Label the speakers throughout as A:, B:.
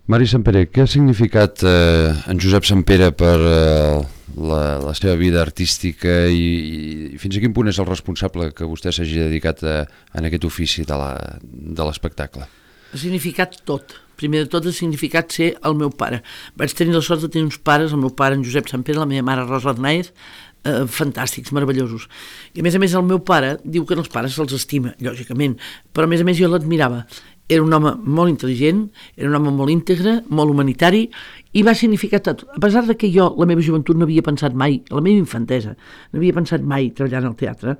A: Mari Sempere, què ha significat en Josep Sempere per la seva vida artística i fins a quin punt és el responsable que vostè s'hagi dedicat en aquest ofici de l'espectacle?
B: Ha significat tot. Primer de tot ha significat ser el meu pare. Vaig tenir la sort de tenir uns pares, el meu pare en Josep Sempere, la meva mare Rosa Arnaez, fantàstics, meravellosos. I a més el meu pare diu que els pares se'ls estima, lògicament, però a més jo l'admirava. Era un home molt intel·ligent, era un home molt íntegre, molt humanitari, i va significar tot. A pesar de que jo, la meva joventut, no havia pensat mai, la meva infantesa, no havia pensat mai treballar en el teatre,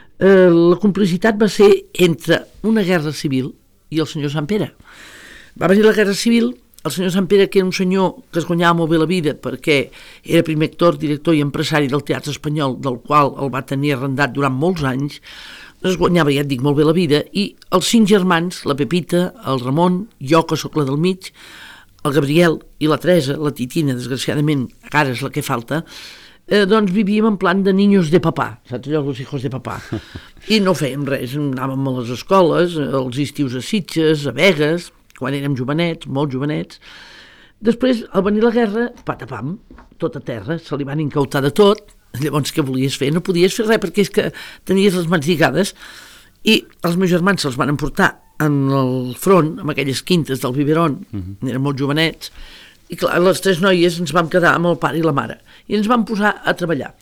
B: la complicitat va ser entre una guerra civil i el senyor Sempere. Va venir la guerra civil, el senyor Sempere, que era un senyor que es guanyava molt bé la vida perquè era primer actor, director i empresari del teatre espanyol, del qual el va tenir arrendat durant molts anys, es guanyava, ja et dic, molt bé la vida, i els 5 germans, la Pepita, el Ramon, jo, que sóc la del mig, el Gabriel i la Teresa, la Titina, desgraciadament, ara és la que falta, doncs vivíem en plan de niños de papà, saps allò, los hijos de papà, i no fèiem res, anàvem a les escoles, els estius a Sitges, a Begues, quan érem jovenets, molt jovenets. Després, al venir la guerra, patapam, tot a terra, se li van incautar de tot. Llavors, què volies fer? No podies fer res perquè és que tenies les mans lligades, i els meus germans se'ls van emportar en el front, amb aquelles quintes del biberon, eren molt jovenets, i clar, les 3 noies ens vam quedar amb el pare i la mare, i ens vam posar a treballar.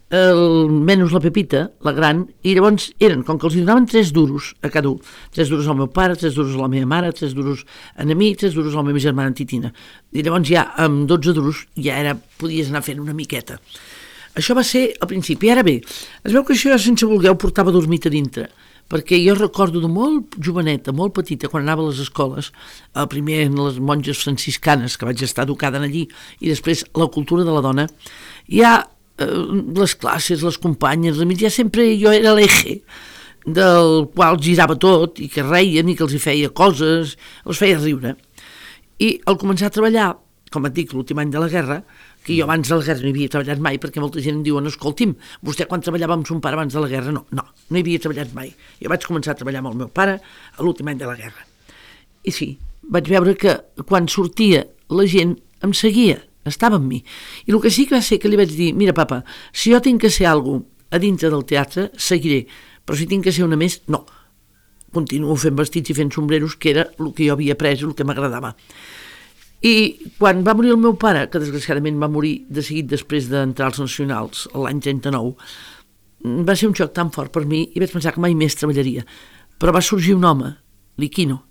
B: Menys la Pepita, la gran, i llavors eren, com que els donaven 3 duros a cada un, 3 duros al meu pare, 3 duros a la meva mare, 3 duros a mi, 3 duros a la meva germana Titina, i llavors ja amb 12 duros ja podies anar fent una miqueta. Això va ser al principi. Ara bé, es veu que això sense voler ho portava dormit a dintre, perquè jo recordo de molt joveneta, molt petita, quan anava a les escoles, primer en les monges franciscanes, que vaig estar educada allí, i després la cultura de la dona, ja les classes, les companyes, ja sempre jo era l'eje del qual girava tot, i que reien, i que els hi feia coses, els feia riure. I al començar a treballar, com et dic, l'últim any de la guerra, que jo abans de la guerra no hi havia treballat mai, perquè molta gent em diuen, escolti'm, vostè quan treballava amb son pare abans de la guerra? No hi havia treballat mai. Jo vaig començar a treballar amb el meu pare a l'últim any de la guerra. I sí, vaig veure que quan sortia la gent em seguia, estava amb mi. I el que sí que va ser que li vaig dir, mira papa, si jo tinc que ser alguna cosa a dintre del teatre, seguiré, però si tinc que ser una més, no. Continuo fent vestits i fent sombreros, que era el que jo havia après, el que m'agradava. I quan va morir el meu pare, que desgraciadament va morir de seguit després d'entrar als Nacionals, l'any 39, va ser un xoc tan fort per mi i vaig pensar que mai més treballaria. Però va sorgir un home, l'Iquino,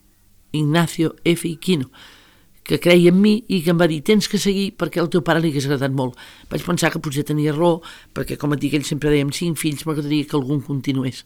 B: Ignacio F. Iquino, que creia en mi i que em va dir, tens que seguir perquè al teu pare li hagués agradat molt. Vaig pensar que potser tenia raó, perquè com et dic, ell sempre deia, amb 5 fills m'agradaria que algun continués.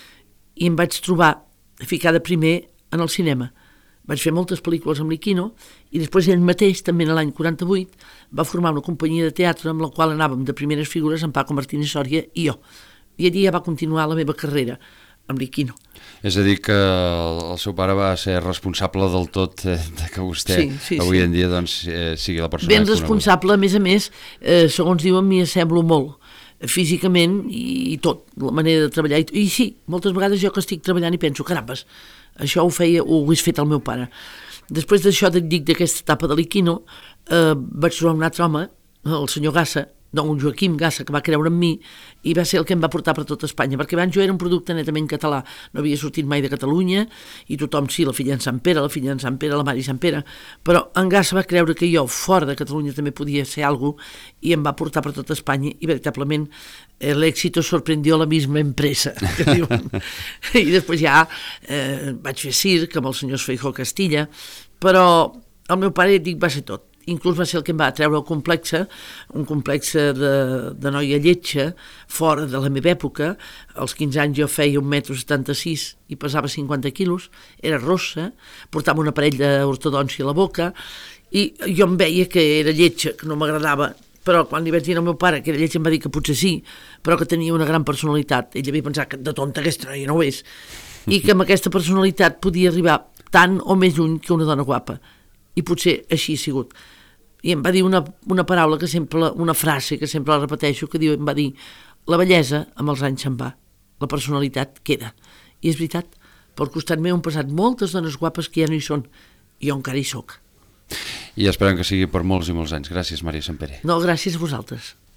B: I em vaig trobar ficada primer en el cinema. Vaig fer moltes pel·lícules amb l'Iquino i després ell mateix, també l'any 48, va formar una companyia de teatre amb la qual anàvem de primeres figures amb Paco Martínez Soria i jo. I allí ja va continuar la meva carrera amb l'Iquino.
A: És a dir, que el seu pare va ser responsable del tot de que vostè avui en dia sigui la persona
B: ben responsable, a més, segons diuen, m'hi assemblo molt físicament i tot, la manera de treballar. I sí, moltes vegades jo que estic treballant i penso, carambes, això ho hagués fet el meu pare. Després d'això, dic, d'aquesta etapa de l'Iquino, vaig trobar un altre home, el senyor Gassa, un Joaquim Gassa, que va creure en mi i va ser el que em va portar per tot Espanya, perquè abans jo era un producte netament català, no havia sortit mai de Catalunya i tothom, sí, la filla en Sant Pere, la Mari Sant Pere, però en Gassa va creure que jo fora de Catalunya també podia ser alguna cosa i em va portar per tot Espanya i veritablement l'èxito sorprendió la misma empresa, que diuen. I després ja vaig fer circ amb els senyors Feijó Castilla, però el meu pare, dic, va ser tot. Inclús va ser el que em va treure el complexe, un complexe de noia lletja, fora de la meva època. Als 15 anys jo feia 1,76 m i pesava 50 quilos, era rossa, portava un aparell d'ortodòncia a la boca, i jo em veia que era lletja, que no m'agradava, però quan li vaig dir al meu pare que era lletja em va dir que potser sí, però que tenia una gran personalitat. Ell havia pensat que de tonta aquesta noia no ho és, i que amb aquesta personalitat podia arribar tant o més lluny que una dona guapa. I potser així ha sigut. I em va dir una paraula que sempre, una frase que sempre la repeteixo, que em va dir, la bellesa amb els anys se'n va, la personalitat queda. I és veritat, pel costat meu han passat moltes dones guapes que ja no hi són, i jo encara hi soc.
A: i esperem que sigui per molts i molts anys. Gràcies, Maria Sempere.
B: No, gràcies a vosaltres.